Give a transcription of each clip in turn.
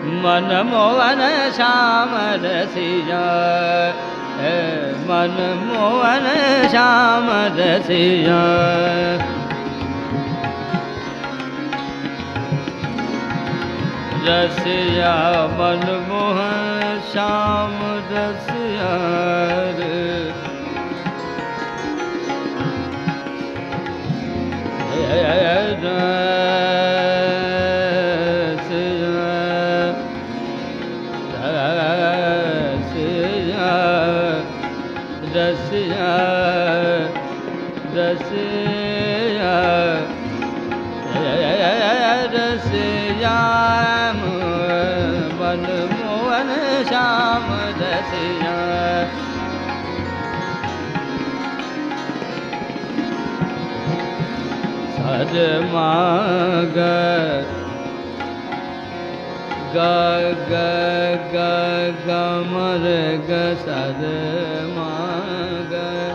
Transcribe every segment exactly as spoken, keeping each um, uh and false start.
मन मोहन श्याम रसिया, मन मोहन श्याम रसिया। रसिया मन मोहन श्याम रसिया रे। रसिया रसिया रसिया मन मोहन श्याम रसिया। सर माग ग ग ग ग मर ग सर माग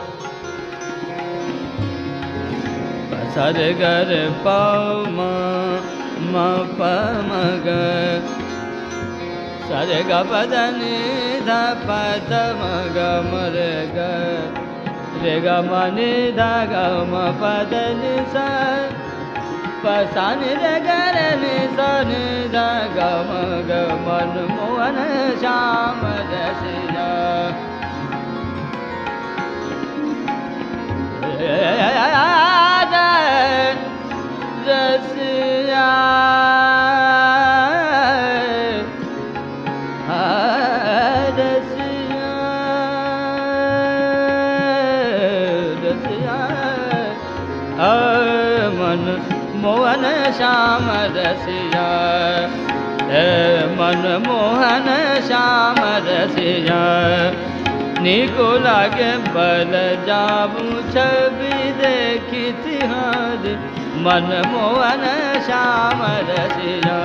सर गर प म म प म ग सर ग पद नि ध प ध म ग म रे ग रे ग म नि ध ग म प द नि स प स नि रे ग रे नि स नि ध ग म ग मन मोहन श्याम रसिया। रसिया रसिया रसिया मन मोहन श्याम रसिया, मन मोहन श्याम रसिया। निको लागे बल जाबू छवि देखी तिहारी, मन मोहन श्याम रसिया।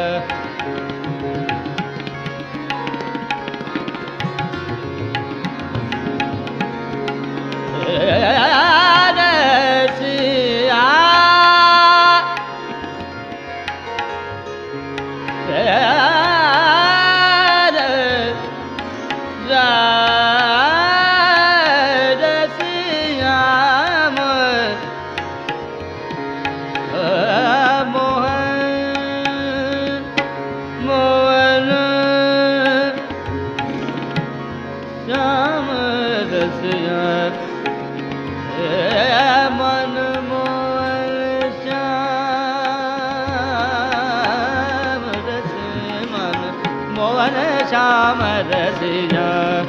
श्याम रसिया।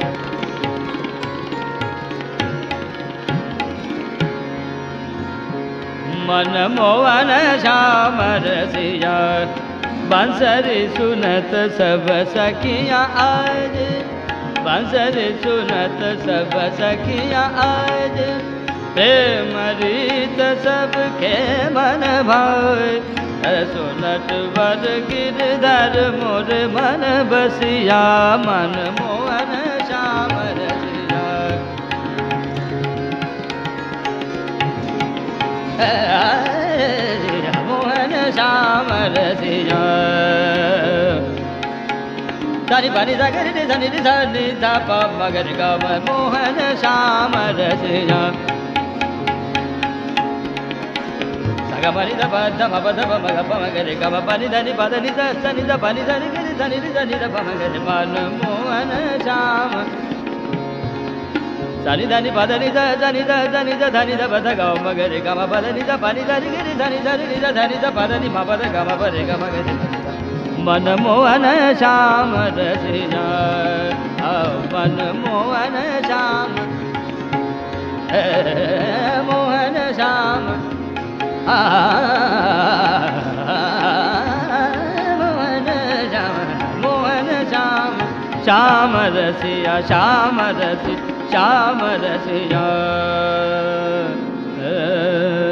मन मोहन श्याम रसिया। बंसरी सुनत सब सखियाँ आज, बंसरी सुनत सब सखियाँ आज, प्रेम रीत सबके मन भाए। सुनत वर गिरधर मोर मन बसिया, मन मोहन श्याम रसिया। मोहन श्याम रसिया। धनि पनि धनि धनि धनि ध प मगर ग मोहन श्याम रसिया। गमनि द प ध म प ध प म ग प म ग रे ग म प नि ध नि प ध नि ध स नि ध प नि ध नि ग रि ध नि रि ध नि ध प म ग रे मन मोहन श्याम। स नि ध नि प ध नि ध ध नि ध ध नि ध ध नि ध प ध ग म ग रे ग म प ध नि ध प नि ध नि ग रि ध नि ध नि रि ध ध नि ध प ध नि म प ध ग म प रे ग म ग रे मन मोहन श्याम रसिया। मन मोहन श्याम मोहन श्याम मोहन श्याम मोहन श्याम श्याम रसिया श्याम रसिया श्याम रसिया।